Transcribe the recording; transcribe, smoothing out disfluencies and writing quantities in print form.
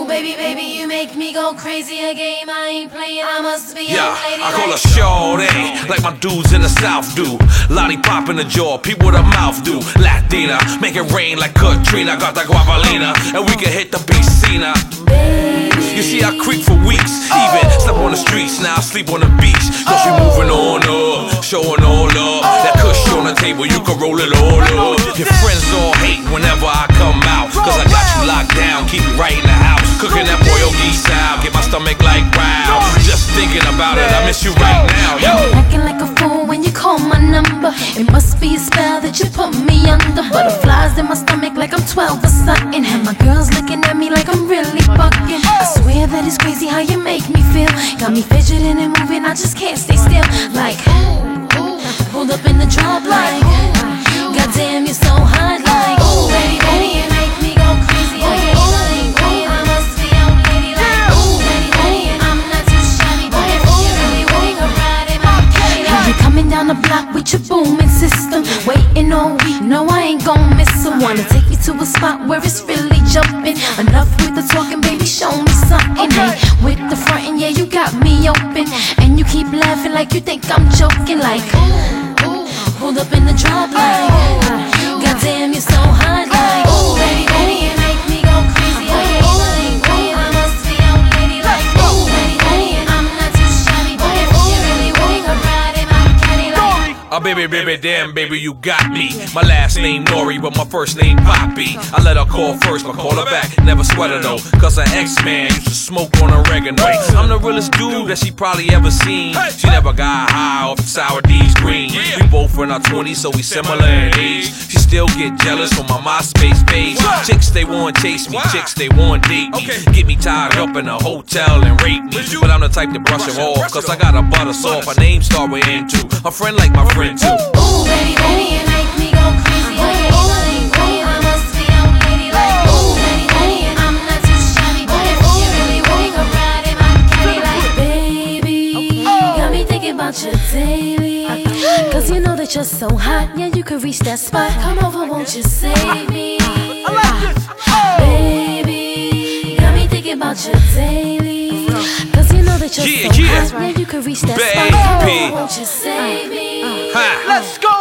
baby, baby, you make me go crazy. A game I ain't playing, I must be a lady. I call her shorty, like my dudes in the South do. Lollipop in the jaw, peep what her mouth do. Latina, make it rain like Katrina. Got that guavalina, and we can hit the piscina. You see I creep for weeks, even slept on the streets, now I sleep on the beach. Cause we moving on up, showing all love. That cushion on the table, you can roll it all up. Your friends all hate whenever I come out, cause I got you locked down, keep you right in the house. Cooking that boil style, get my stomach like wow. Just thinking about it, I miss you right now. Acting like a fool when you call my number. It must be a spell that you put me under. Butterflies in my stomach like I'm 12 or something. And my girls looking at me like I'm really bucking. I swear that it's crazy how you make me feel. Got me fidgeting and moving, I just can't stay still. Like, pulled up in the drop like, goddamn, you're so hot. Like, baby, baby, you make me go crazy. I must be your lady. Like, baby, baby, I'm not too shabby, but if you really want to ride in my Cadillac. You coming down the block with your booming system, waiting all week, no I ain't gon' miss them. Wanna take you to a spot where it's really jumping. Enough with the talking, baby, show me something. Hey, with the frontin', yeah, you got me open, and you keep laughing like you think I'm joking. Like, pulled up in the drop like, goddamn, you're so hot. Like, baby, baby, you make me go crazy. I must be your lady. Like, baby, baby, I'm not too shabby, but if you really want to ride in my Cadillac. Oh baby, baby, damn baby, you got me. My last name Nori, but my first name Poppy. I let her call first, but call her back, never sweat her though. Cause her ex-man used to smoke on a oregano. I'm the realest dude that she probably ever seen. She never got high off Sour D's green. We both in our 20s, so we similar in age. She still get jealous on my MySpace page. Chicks, they want chase me, chicks, they want date me. Get me tied up in a hotel and rape me. But I'm the type to brush her off, cause I got a butter soft. Her name start with N too. Her friend like my friend too. Ooh, baby, baby, you make me go crazy. I must be your lady. Like, baby, baby, I'm not too shabby, but if you really want to ride in my Cadillac. Baby, got me thinking about you daily. Cause you know that you're so hot, yeah, you could reach that spot. Come over, won't you save me? Baby, got me thinking about you daily. Cause you know that you're so hot, yeah, you could reach that spot. Come over, won't you save me? Let's go!